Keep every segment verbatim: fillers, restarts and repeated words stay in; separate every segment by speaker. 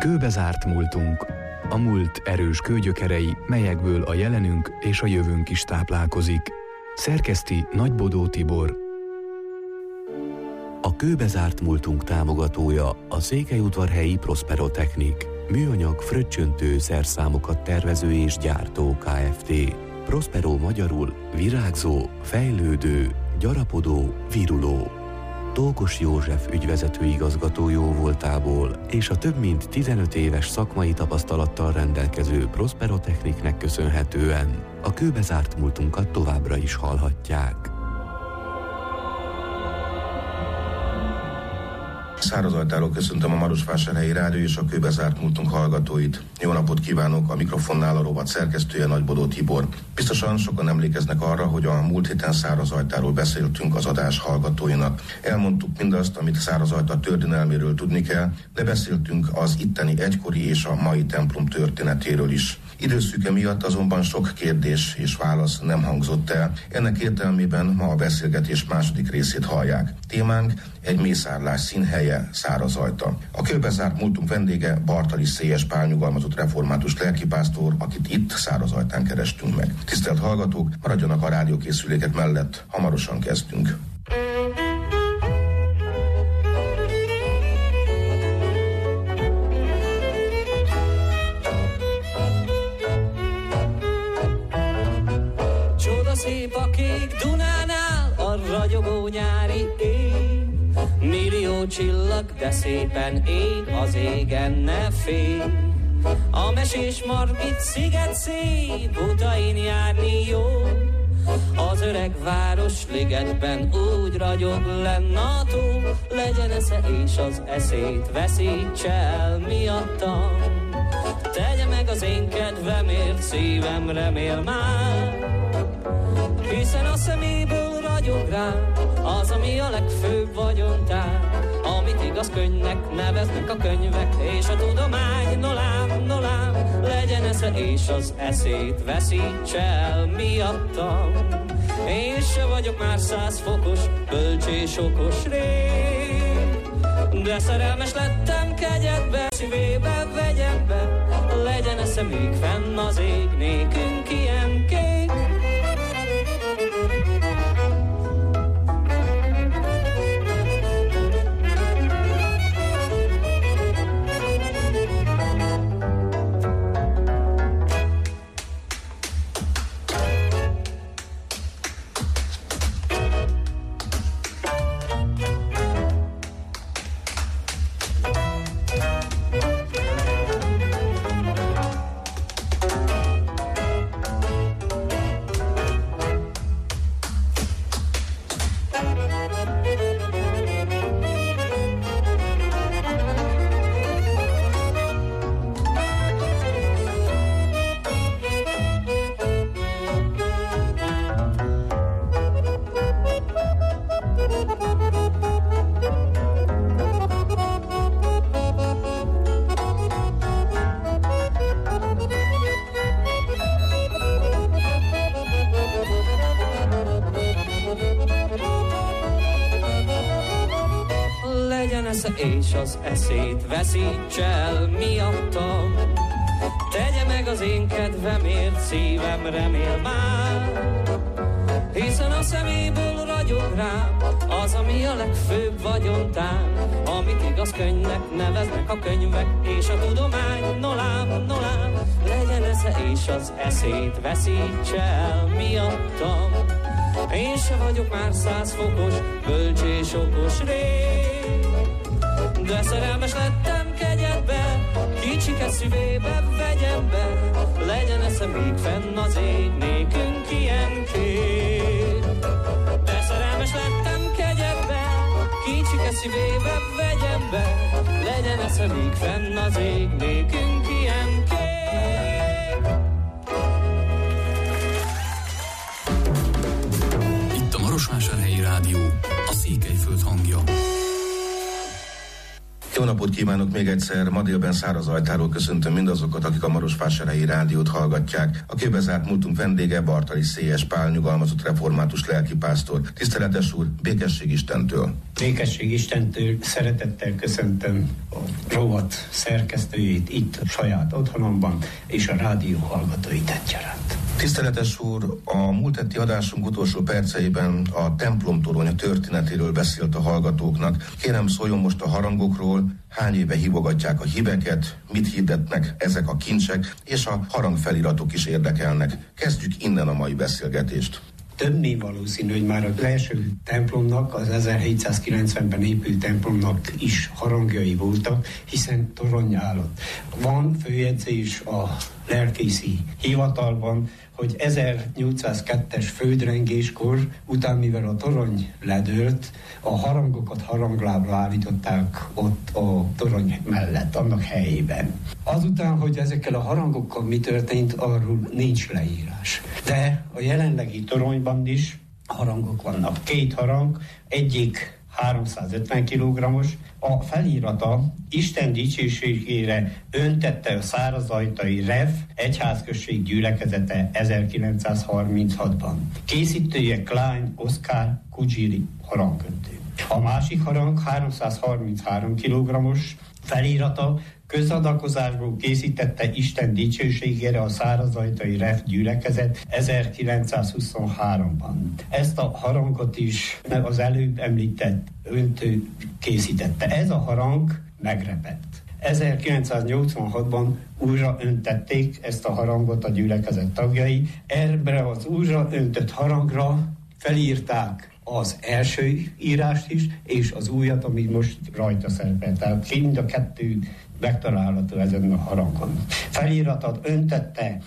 Speaker 1: Kőbe zárt múltunk. A múlt erős kőgyökerei, melyekből a jelenünk és a jövőnk is táplálkozik. Szerkeszti Nagybodó Tibor.
Speaker 2: A Kőbe zárt múltunk támogatója a Székelyudvarhelyi Prosperotechnik, műanyag fröccsöntő szerszámokat tervező és gyártó Kft. Prospero magyarul virágzó, fejlődő, gyarapodó, viruló. Tókos József ügyvezető igazgató jóvoltából és a több mint tizenöt éves szakmai tapasztalattal rendelkező Prosperotechniknek köszönhetően a kőbe zárt múltunkat továbbra is hallhatják.
Speaker 3: Szárazajtáról köszöntöm a Marosvásárhelyi Rádió és a Kőbe zárt múltunk hallgatóit. Jó napot kívánok, a mikrofonnál a rovat szerkesztője Nagybodó Tibor. Biztosan sokan emlékeznek arra, hogy a múlt héten Szárazajtáról beszéltünk az adás hallgatóinak. Elmondtuk mindazt, amit Szárazajta történelméről tudni kell, de beszéltünk az itteni egykori és a mai templom történetéről is. Időszűke miatt azonban sok kérdés és válasz nem hangzott el. Ennek értelmében ma a beszélgetés második részét hallják. Témánk egy mészárlás színhelye, Szárazajta. A kőbe zárt múltunk vendége Bartali Szélyes Pál, nyugalmazott református lelkipásztor, akit itt Szárazajtán kerestünk meg. Tisztelt hallgatók, maradjanak a rádiókészülékek mellett, hamarosan kezdünk.
Speaker 4: Szép a kék Dunánál a ragyogó nyári ég, millió csillag, de szépen ég az égen, ne félj. A mesés Margit sziget szép, utain járni jó, az öreg város ligetben úgy ragyog lenn a tó. Legyen esze és az eszét veszíts el miattam, tegye meg az én kedvemért, szívem remél már, hiszen a szeméből ragyog rám az, ami a legfőbb vagyontár, amit igaz könyvnek neveznek a könyvek és a tudomány. Nolám, nolám, legyen esze és az eszét veszíts el miattam. Én se vagyok már száz fokos, bölcs és okos rég, de szerelmes lettem kegyedbe, szívébe vegyem be, legyen esze még fenn az ég, nékünk ilyen kék. És az eszét veszíts el miattam, tegye meg az én kedvemért, szívem remél már, hiszen a szeméből ragyog rám az, ami a legfőbb vagyontám, amit igaz könyvnek neveznek a könyvek és a tudomány. Nolám, nolám, legyen esze és az eszét veszíts el miattam. Én se vagyok már száz fokos, bölcs és okos rég, de szerelmes lettem kegyedbe, kicsiket szívébe vegyem be, legyen esze még fenn az ég, nékünk ilyen kép. De szerelmes lettem kegyedbe, kicsiket szívébe vegyem be, legyen esze még fenn az ég, nékünk ilyen kép.
Speaker 1: Itt a Marosvásárhelyi Rádió, a Székelyföld hangja.
Speaker 3: Jó napot kívánok még egyszer, ma délben Szárazajtáról köszöntöm mindazokat, akik a Marosvásárhelyi rádiót hallgatják. A kőbezárt múltunk vendége Bartali Széjes Pál, nyugalmazott református lelkipásztor. Tiszteletes úr, békesség Istentől!
Speaker 5: Békesség Istentől, szeretettel köszöntöm a rovat szerkesztőjét itt a saját otthonomban, és a rádió hallgatóit egyaránt.
Speaker 3: Tiszteletes úr, a múlt heti adásunk utolsó perceiben a templomtorony történetéről beszélt a hallgatóknak. Kérem, szóljon most a harangokról, hány éve hívogatják a híveket, mit hirdetnek ezek a kincsek, és a harangfeliratok is érdekelnek. Kezdjük innen a mai beszélgetést.
Speaker 5: Több mint valószínű, hogy már az első templomnak, az ezerhétszázkilencvenben épült templomnak is harangjai voltak, hiszen torony állott. Van följegyzés a lelkészi hivatalban, hogy ezernyolcszázkettes földrengéskor, után mivel a torony ledőlt, a harangokat haranglábra állították ott a torony mellett, annak helyében. Azután, hogy ezekkel a harangokkal mi történt, arról nincs leírás. De a jelenlegi toronyban is harangok vannak. Két harang, egyik háromszázötven kilogrammos, a felirata Isten dicsőségére öntette a szárazajtai Rev egyházközség gyülekezete ezerkilencszázharminchatban. Készítője Klein Oszkár Kudzsiri harangöntő. A másik harang háromszázharminchárom kilogrammos, felirata közadakozásból készítette Isten dicsőségére a szárazajtai Rev gyülekezet ezerkilencszázhuszonháromban. Ezt a harangot is az előbb említett öntő készítette. Ez a harang megrepett. ezerkilencszáznyolcvanhatban újra öntették ezt a harangot a gyülekezet tagjai. Erre az újra öntött harangra felírták az első írást is, és az újat, ami most rajta szerepel. Tehát mind a kettő megtalálható ezen a harangon. Feliratot öntette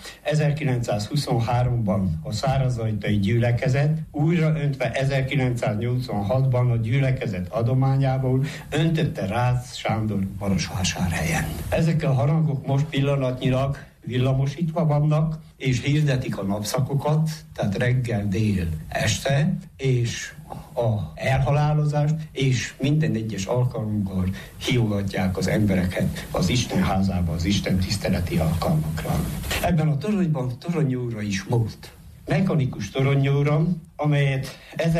Speaker 5: ezerkilencszázhuszonháromban a szárazajtai gyülekezet, újra öntve ezerkilencszáznyolcvanhatban a gyülekezet adományából öntötte Rácz Sándor Marosvásárhelyen. Ezek a harangok most pillanatnyilag villamosítva vannak, és hirdetik a napszakokat, tehát reggel, dél, este, és a elhalálozást, és minden egyes alkalommal hívogatják az embereket az Isten házába, az Isten tiszteleti alkalmakra. Ebben a toronyban toronyóra is volt. Mechanikus toronyóra, amelyet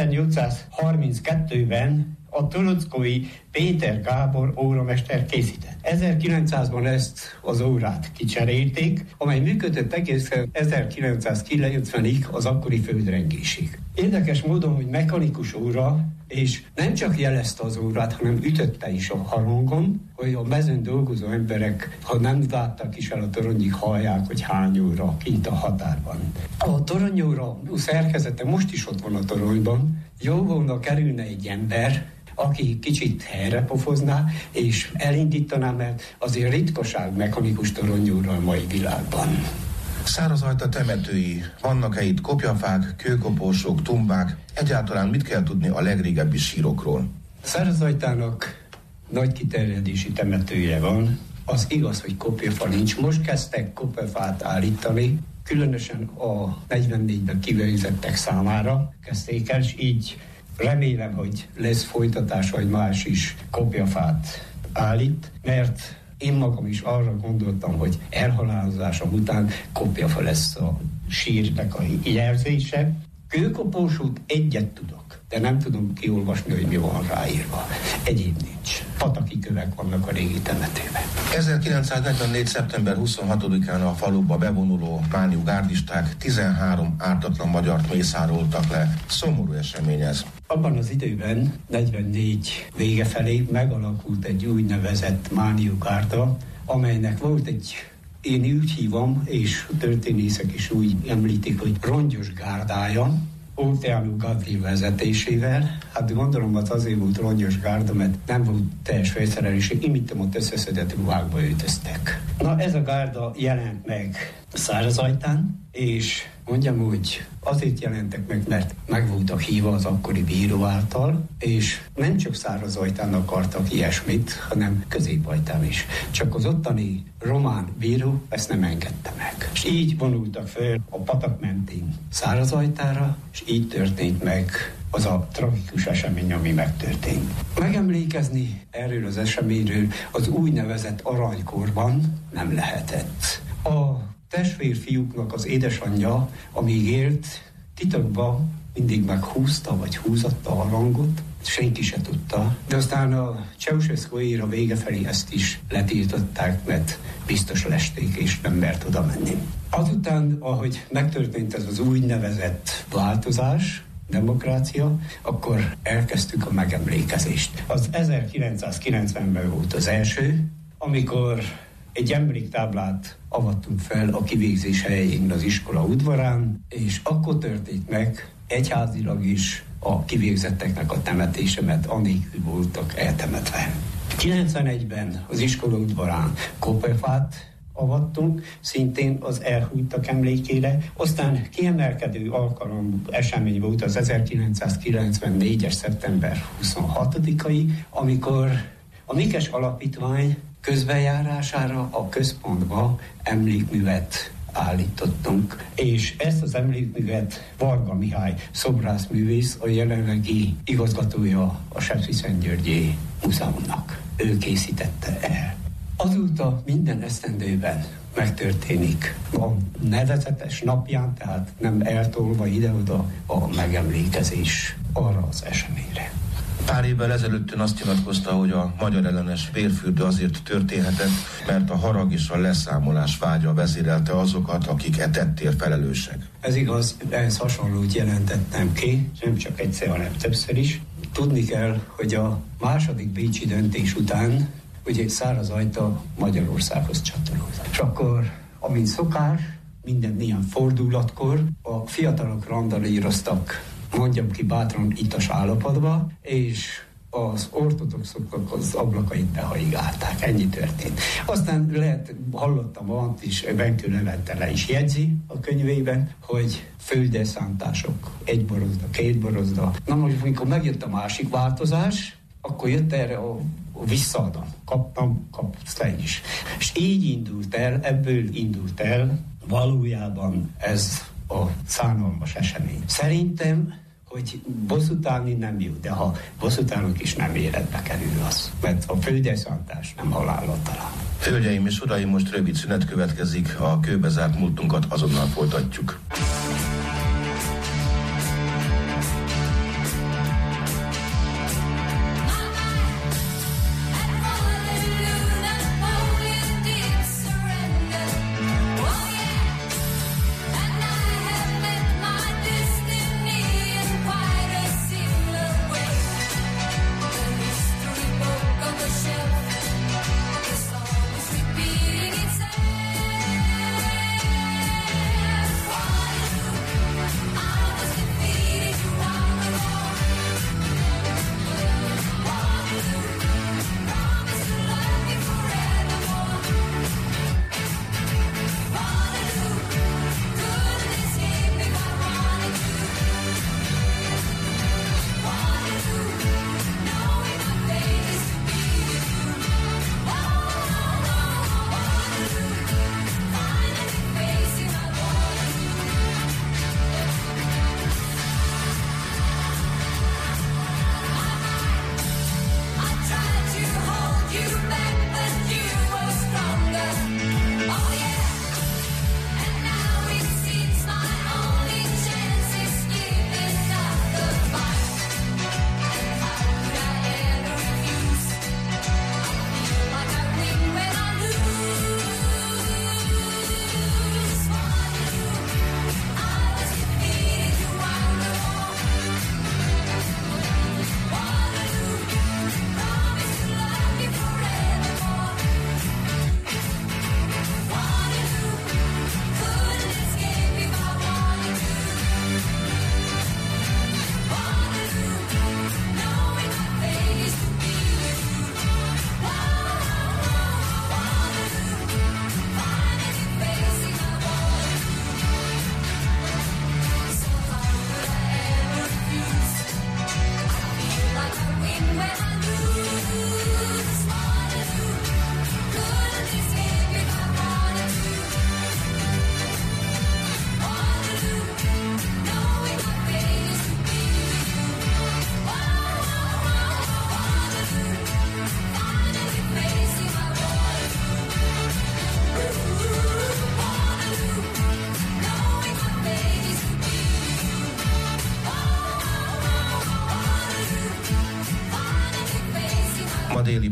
Speaker 5: ezernyolcszázharminckettőben a tolockói Péter Gábor óramester készített. ezerkilencszázban ezt az órát kicserélték, amely működött egészen ezerkilencszázkilencvenig, az akkori földrengésig. Érdekes módon, hogy mechanikus óra, és nem csak jelezte az órát, hanem ütötte is a harangon, hogy a mezőn dolgozó emberek, ha nem láttak is el a toronyig, hallják, hogy hány óra kint a határban. A toronyóra szerkezete most is ott van a toronyban. Jó volna kerülne egy ember, aki kicsit helyre pofozná, és elindítaná, mert azért ritkaság mechanikus toronyóra a mai világban.
Speaker 3: Szárazajta temetői, vannak-e itt kopjafák, kőkoporsók, tumbák? Egyáltalán mit kell tudni a legrégebbi sírokról?
Speaker 5: Szárazajtának nagy kiterjedési temetője van. Az igaz, hogy kopjafa nincs. Most kezdtek kopjafát állítani, különösen a negyvennégyben kivégzettek számára kezdték el, és így remélem, hogy lesz folytatás, vagy más is kopjafát állít, mert én magam is arra gondoltam, hogy elhalálozásom után kopjafa lesz a sírnek a jelzése. Kőkoporsót egyet tudok, de nem tudom kiolvasni, hogy mi van ráírva. Egyéb nincs. Pataki kövek vannak a régi temetőben.
Speaker 3: ezerkilencszáznegyvennégy. szeptember huszonhatodikán a faluba bevonuló mániu gárdisták tizenhárom ártatlan magyart mészároltak le. Szomorú esemény ez.
Speaker 5: Abban az időben, negyvennégy vége felé megalakult egy úgynevezett mániu gárda, amelynek volt egy, én úgy hívom, és történészek is úgy említik, hogy rongyos gárdája, Óteánú Gavril vezetésével. Hát gondolom, az azért volt rongyos gárda, mert nem volt teljes felszereléség, imittem ott összeszedett ruhákba öltöztek. Na, ez a gárda jelent meg Szárazajtán, és mondjam úgy, azért jelentek meg, mert meg voltak hívva az akkori bíró által, és nem csak Szárazajtán akartak ilyesmit, hanem Középajtán is. Csak az ottani román bíró ezt nem engedte meg. És így vonultak fel a patak mentén Szárazajtára, és így történt meg az a tragikus esemény, ami megtörtént. Megemlékezni erről az eseményről az úgynevezett aranykorban nem lehetett. A testvérfiúknak az édesanyja, amíg élt, titokban mindig meghúzta, vagy húzatta a harangot, senki se tudta, de aztán a Ceausescu éra vége felé ezt is letiltották, mert biztos lesték, és nem mert oda menni. Azután, ahogy megtörtént ez az úgynevezett változás, demokrácia, akkor elkezdtük a megemlékezést. Az ezerkilencszázkilencvenben volt az első, amikor egy emléktáblát avattunk fel a kivégzés helyén az iskola udvarán, és akkor történt meg egyházilag is a kivégzetteknek a temetése, mert anélkül voltak eltemetve. kilencvenegyben az iskola udvarán kopefát avattunk, szintén az elhújtak emlékére. Aztán kiemelkedő alkalom esemény volt az ezerkilencszázkilencvennégyes. szeptember huszonhatodikai, amikor a Mikes Alapítvány közbenjárására a központba emlékművet állítottunk, és ezt az emlékművet Varga Mihály szobrászművész, a jelenlegi igazgatója a Szentgyörgyi Múzeumnak. Ő készítette el. Azóta minden esztendőben megtörténik a nevezetes napján, tehát nem eltolva ide-oda a megemlékezés arra az eseményre.
Speaker 3: Pár évvel ezelőtt ön azt nyilatkozta, hogy a magyar ellenes vérfürdő azért történhetett, mert a harag és a leszámolás vágya vezérelte azokat, akik e tettért felelősek.
Speaker 5: Ez igaz, ehhez hasonlót jelentettem ki, nem csak egyszer, hanem többször is. Tudni kell, hogy a második bécsi döntés után ugye Szárazajta Magyarországhoz csatolódott. És akkor, amint szokás, minden ilyen fordulatkor a fiatalok randalíroztak, mondjam ki bátran, itas állapotba, és az ortodoxoknak az ablakait behaigálták. Ennyi történt. Aztán lehet, hallottam Ant is, Benkő Levente le is jegyzi a könyvében, hogy földeszánítások, egy borozda, két borozda. Na most, amikor megjött a másik változás, akkor jött erre a, a visszaadom. Kaptam, kapsz te is. És így indult el, ebből indult el valójában ez a szánalmas esemény. Szerintem, hogy bosszútállni nem jó, de ha bosszútállunk is nem életbe kerül az, mert a földeszánítás nem halállal talál.
Speaker 3: Hölgyeim és uraim, most rövid szünet következik, a kőbezárt múltunkat azonnal folytatjuk.
Speaker 6: Fire!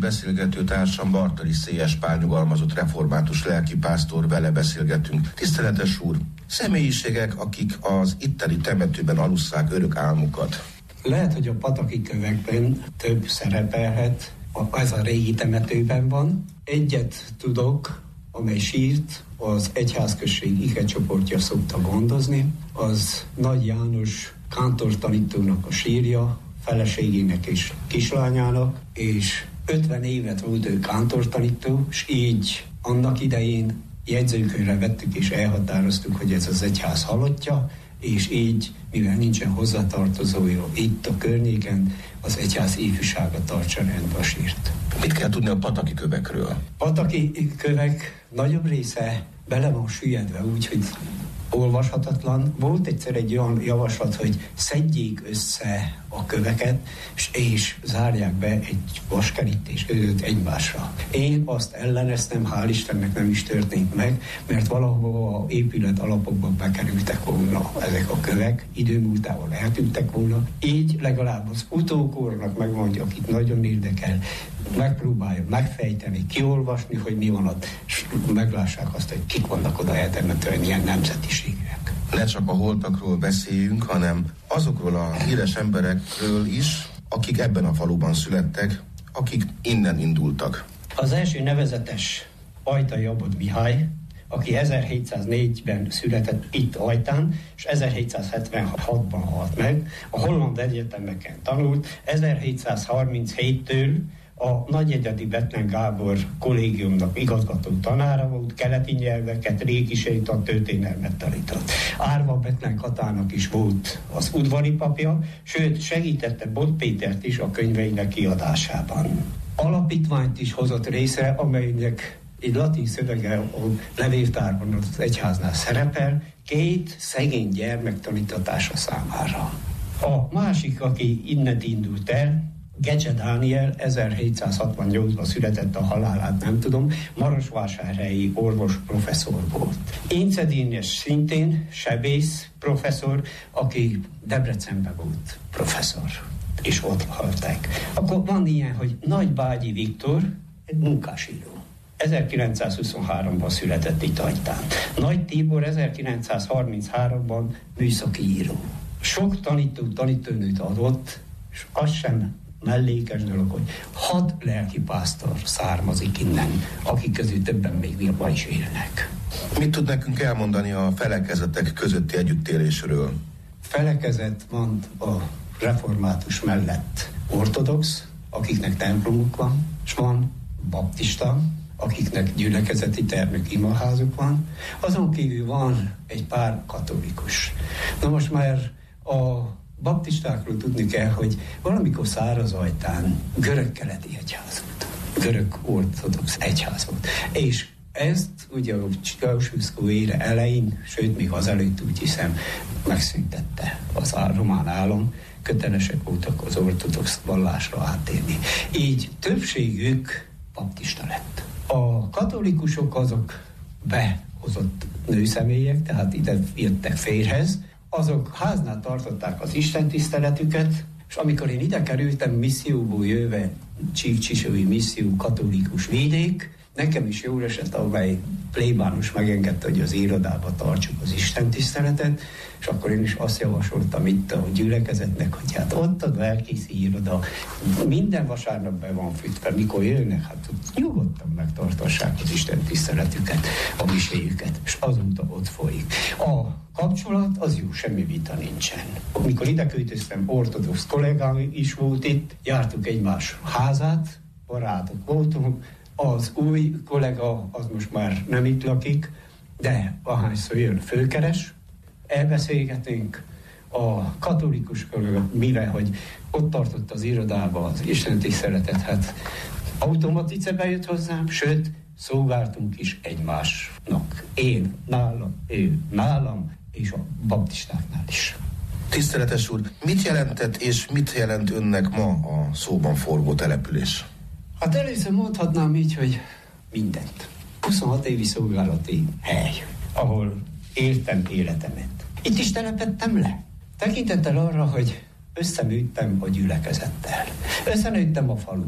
Speaker 3: beszélgető társam Bartali Széjes Pál nyugalmazott református lelkipásztor, vele beszélgetünk. Tiszteletes úr, személyiségek, akik az itteni temetőben alusszák örök álmukat.
Speaker 5: Lehet, hogy a pataki kövekben több szerepelhet, ez a régi temetőben van. Egyet tudok, amely sírt az egyházközség ikecsoportja szokta gondozni, az Nagy János kántortanítónak a sírja, feleségének és kislányának, és ötven évet volt ő kántortanító, és így annak idején jegyzőkönyvre vettük és elhatároztuk, hogy ez az egyház halottja, és így, mivel nincsen hozzátartozója itt a környéken, az egyház ifjúsága tartsa rendbe a sírt.
Speaker 3: Mit kell tudni a pataki kövekről?
Speaker 5: Pataki kövek nagyobb része bele van süllyedve, úgyhogy olvashatatlan. Volt egyszer egy olyan javaslat, hogy szedjék össze a köveket, és, és zárják be egy vaskerítés között egymásra. Én azt elleneztem, hál' Istennek nem is történt meg, mert valahol a épület alapokban bekerültek volna ezek a kövek, idő múltával eltűntek volna. Így legalább az utókornak megmondja, akit nagyon érdekel, megpróbálja megfejteni, kiolvasni, hogy mi van ott, és meglássák azt, hogy kik vannak oda eltemetően, milyen nemzetiségek.
Speaker 3: Ne csak a holtakról beszéljünk, hanem azokról a híres emberekről is, akik ebben a faluban születtek, akik innen indultak.
Speaker 5: Az első nevezetes Ajtai Abod Mihály, aki ezerhétszáznégyben született itt Ajtán, és ezerhétszázhetvenhatban halt meg. A holland egyetemeken tanult, ezerhétszázharminchéttől a Nagyegyedi Bethlen Gábor kollégiumnak igazgató tanára volt, keleti nyelveket, régiseit, a történelmet tanított. Árva Bethlen Katának is volt az udvari papja, sőt segítette Bot Pétert is a könyveinek kiadásában. Alapítványt is hozott részre, amelynek egy latin szövege a levéltárban az egyháznál szerepel, két szegény gyermek tanítatása számára. A másik, aki innen indult el, Gecse Dániel, ezerhétszázhatvannyolcban született, a halálát nem tudom, marosvásárhelyi orvos professzor volt. Ince Dénes szintén sebész professzor, aki Debrecenben volt professzor, és ott halták. Akkor van ilyen, hogy Nagybágyi Viktor, egy munkásíró. ezerkilencszázhuszonháromban született itt Ajtán. Nagy Tibor ezerkilencszázharminchárom műszaki író. Sok tanító, tanítónőt adott, és az sem mellékes dolog, hogy hat lelkipásztor származik innen, akik közül többen még ma is élnek.
Speaker 3: Mit tud nekünk elmondani a felekezetek közötti együttélésről?
Speaker 5: Felekezet van a református mellett ortodox, akiknek templomuk van, és van baptista, akiknek gyülekezeti termük, imaházuk van, azon kívül van egy pár katolikus. Na most már a baptistákról tudni kell, hogy valamikor Szárazajtán görög-keleti egyház volt. Görög-ortodox egyház volt. És ezt ugye a Ceausescu ére elején, sőt még azelőtt úgy hiszem, megszüntette az román állam, kötelesek voltak az ortodox vallásra átérni. Így többségük baptista lett. A katolikusok azok behozott nőszemélyek, tehát ide jöttek férhez, azok háznál tartották az istentiszteletüket, és amikor én ide kerültem misszióból jöve, Csík-Csisói misszió katolikus vidék, nekem is jól esett, amely plébános megengedte, hogy az irodába tartsuk az istentiszteletet, és akkor én is azt javasoltam itt a gyülekezetnek, hogy hát ott a lelkészi iroda minden vasárnap be van fűtve, mikor jönnek, hát nyugodtan megtartassák az istentiszteletüket, a miséjüket, és azóta ott folyik. A kapcsolat az jó, semmi vita nincsen. Amikor ide költöztem, ortodox kollégám is volt itt, jártuk egymás házát, barátok voltunk. Az új kollega, az most már nem itt lakik, de ahányszor jön, fölkeres, elbeszélgetünk. A katolikus kollega, mivel, hogy ott tartott az irodába az istentiszteletet, hát automatice bejött hozzám, sőt, szolgáltunk is egymásnak. Én nálam, ő nálam, és a baptistáknál is.
Speaker 3: Tiszteletes úr, mit jelentett és mit jelent önnek ma a szóban forgó település?
Speaker 5: Hát először mondhatnám így, hogy mindent. huszonhat évi szolgálati hely, ahol éltem életemet. Itt is telepedtem le. Tekintettel arra, hogy összenőttem a gyülekezettel. Összenőttem a faluval.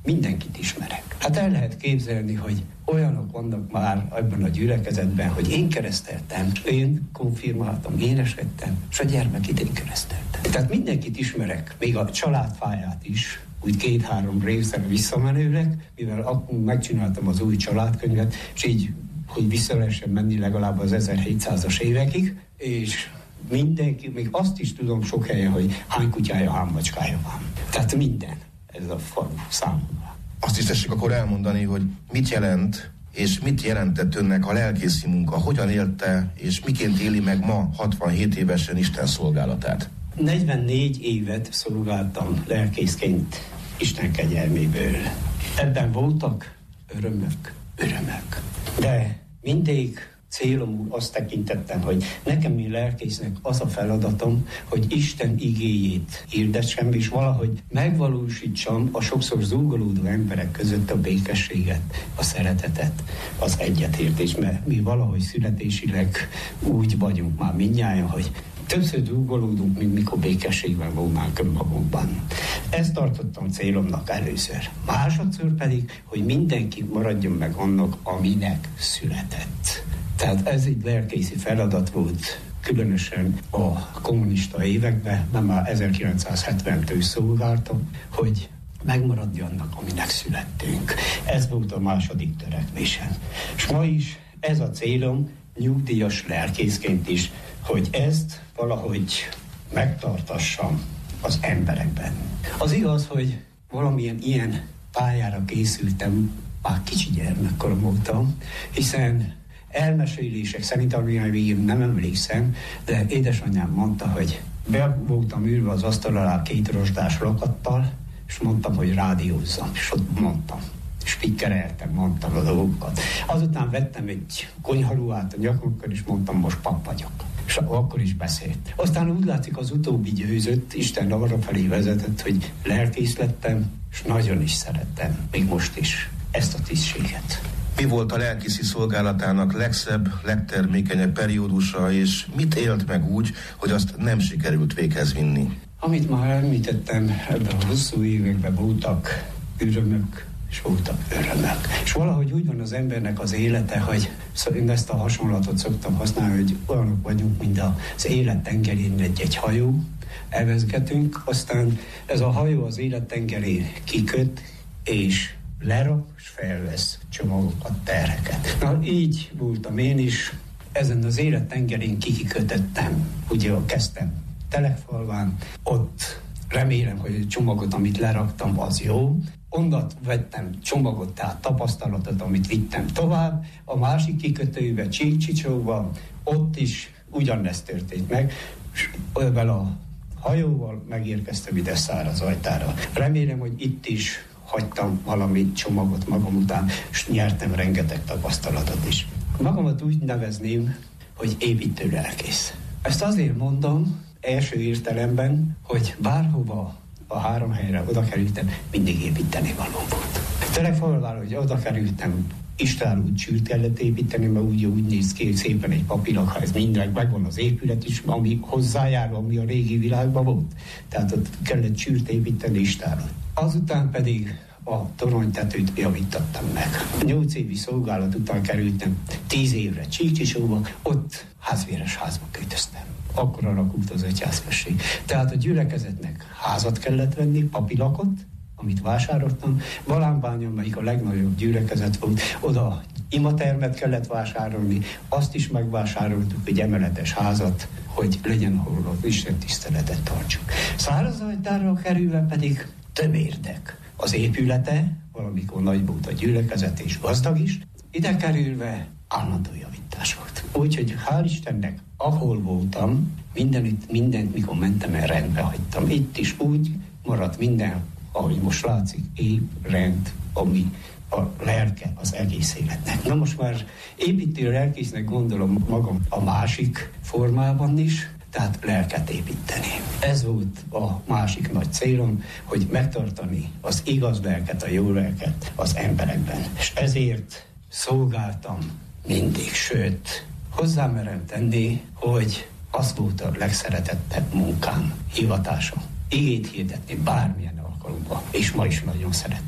Speaker 5: mindenkit ismerek. Hát el lehet képzelni, hogy olyanok vannak már ebben a gyülekezetben, hogy én kereszteltem, én konfirmáltam, én esettem, és a gyermekit én kereszteltem. Tehát mindenkit ismerek, még a családfáját is, úgy két-három részre visszamenőleg, mivel akkor megcsináltam az új családkönyvet, és így, hogy vissza lehessen menni legalább az ezerhétszázas évekig, és mindenki, még azt is tudom sok helyen, hogy hány kutyája, hány macskája van. Tehát minden, ez a falu számomra.
Speaker 3: Azt is tessék akkor elmondani, hogy mit jelent, és mit jelentett önnek a lelkészi munka, hogyan élte, és miként éli meg ma hatvanhét évesen Isten szolgálatát?
Speaker 5: negyvennégy évet szolgáltam lelkészként Isten kegyelméből. Ebben voltak örömök, örömök. De mindig célom azt tekintettem, hogy nekem, mint lelkésznek az a feladatom, hogy Isten igéjét hirdessem, és valahogy megvalósítsam a sokszor zúgolódó emberek között a békességet, a szeretetet, az egyetértést, mert mi valahogy születésileg úgy vagyunk már mindnyájan, hogy többször dugolódunk, mint mikor békességben volnánk önmagunkban. Ezt tartottam célomnak először. Másodszor pedig, hogy mindenki maradjon meg annak, aminek született. Tehát ez egy lelkészi feladat volt, különösen a kommunista években, nem már ezerkilencszázhetventől szolgáltam, hogy megmaradj annak, aminek születtünk. Ez volt a második törekvésem. És ma is ez a célom, nyugdíjas lelkészként is, hogy ezt valahogy megtartassam az emberekben. Az igaz, hogy valamilyen ilyen pályára készültem, már kicsi gyermekkorom voltam, hiszen elmesélések szerint, amilyen én nem emlékszem, de édesanyám mondta, hogy be voltam ülve az asztal alá két rozsdás lakattal, és mondtam, hogy rádiózzam, és ott mondtam. Spikkereltem, mondtam a dolgokat. Azután vettem egy konyharuhát a nyakunkkal, és mondtam, most pap vagyok. És akkor is beszélt. Aztán úgy látszik, az utóbbi győzött, Isten arra felé vezetett, hogy lelkész lettem, és nagyon is szerettem, még most is, ezt a tisztséget.
Speaker 3: Mi volt a lelkészi szolgálatának legszebb, legtermékenyebb periódusa, és mit élt meg úgy, hogy azt nem sikerült véghez vinni?
Speaker 5: Amit már említettem, ebben a hosszú években voltak örömök, és voltak örömök. És valahogy úgy van az embernek az élete, hogy én ezt a hasonlatot szoktam használni, hogy olyanok vagyunk, mint az élet tengerén egy-egy hajó, elvezgetünk, aztán ez a hajó az élet tengerén kiköt, és lerak, és felvesz csomagokat, terheket. Na, így voltam én is, ezen az élet tengerén kikikötöttem, ugye kezdtem Telekfalván, ott remélem, hogy a csomagot, amit leraktam, az jó. Onnan vettem csomagot, tehát tapasztalatot, amit vittem tovább. A másik kikötőbe, Csíkcsicsóban, ott is ugyanezt történt meg, és ezzel a hajóval megérkeztem ide Szárazajtára. Remélem, hogy itt is hagytam valami csomagot magam után, és nyertem rengeteg tapasztalatot is. Magamat úgy nevezném, hogy építő lelkész. Ezt azért mondom, első értelemben, hogy bárhova a három helyre oda kerültem, mindig építeni való volt. Telekfalvára, hogy oda kerültem, István út csűrt kellett építeni, mert úgy, úgy néz ki, hogy szépen egy papírlak, ha ez minden megvan az épület is, ami hozzájárul, ami a régi világban volt. Tehát ott kellett csűrt építeni István. Azután pedig a toronytetőt javítottam meg. Nyolc évi szolgálat után kerültem tíz évre Csíkcsicsóba, ott házvéres házba költöztem. Akkor alakult az egyházközség. Tehát a gyülekezetnek házat kellett venni, papilakot, amit vásároltam. Balánbánya, amelyik a legnagyobb gyülekezet volt, oda imatermet kellett vásárolni, azt is megvásároltuk, egy emeletes házat, hogy legyen, ahol az Isten tiszteletet tartsuk. Szárazajtára kerülve pedig tömérdek. Az épülete, valamikor nagy volt a gyülekezet és gazdag is, ide kerülve állandó javítás volt. Úgyhogy hál' Istennek, ahol voltam, mindenütt, mindent, mikor mentem el, rendbe hagytam. Itt is úgy maradt minden, ahogy most látszik, épp rend, ami a lelke az egész életnek. Na most már építő lelkésznek gondolom magam a másik formában is, tehát lelket építeni. Ez volt a másik nagy célom, hogy megtartani az igaz lelket, a jó lelket az emberekben. És ezért szolgáltam mindig, sőt, hozzámerem tenni, hogy az volt a legszeretettebb munkám, hivatásom. Igét hirdetni bármilyen alkalommal, és ma is nagyon szeretem.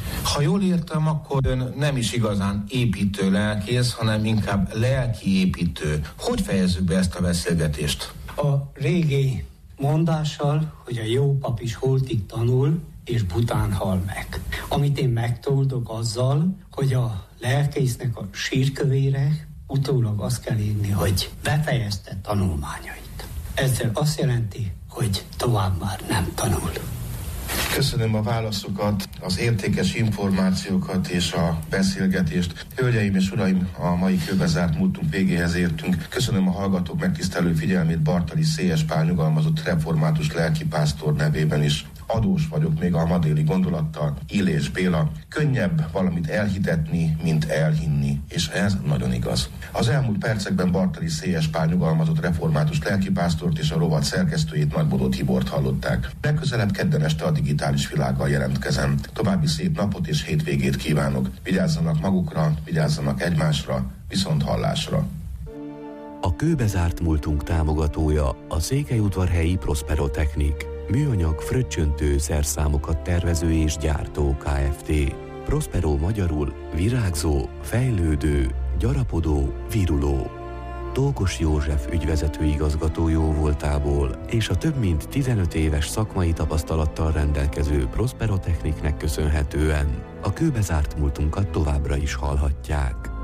Speaker 6: Ha jól értem, akkor ön nem is igazán építő lelkész, hanem inkább lelki építő. Hogy fejezzük be ezt a beszélgetést?
Speaker 5: A régi mondással, hogy a jó pap is holtig tanul, és bután hal meg. Amit én megtoldok azzal, hogy a lelkésznek a sírkövére utólag azt kell írni, hogy befejezte tanulmányait. Ezzel azt jelenti, hogy tovább már nem tanul.
Speaker 3: Köszönöm a válaszokat, az értékes információkat és a beszélgetést. Hölgyeim és uraim, a mai Kőbezárt múltunk végéhez értünk. Köszönöm a hallgatók megtisztelő figyelmét Bartali Széjes Pál nyugalmazott református lelkipásztor nevében is. Adós vagyok még a ma déli gondolattal, Illés Béla. Könnyebb valamit elhitetni, mint elhinni, és ez nagyon igaz. Az elmúlt percekben Bartali Széjes Pál nyugalmazott református lelkipásztort és a rovat szerkesztőjét, Nagybodó Tibort hallották. Legközelebb kedden este a digitális világgal jelentkezem. További szép napot és hétvégét kívánok. Vigyázzanak magukra, vigyázzanak egymásra, viszont hallásra.
Speaker 2: A Kőbezárt múltunk támogatója a Székelyudvarhelyi Prospero Technik. Műanyag fröccsöntő szerszámokat tervező és gyártó Kft. Prospero magyarul virágzó, fejlődő, gyarapodó, viruló. Tókos József ügyvezető igazgató jóvoltából és a több mint tizenöt éves szakmai tapasztalattal rendelkező Prospero Techniknek köszönhetően a Kőbezárt múltunkat továbbra is hallhatják.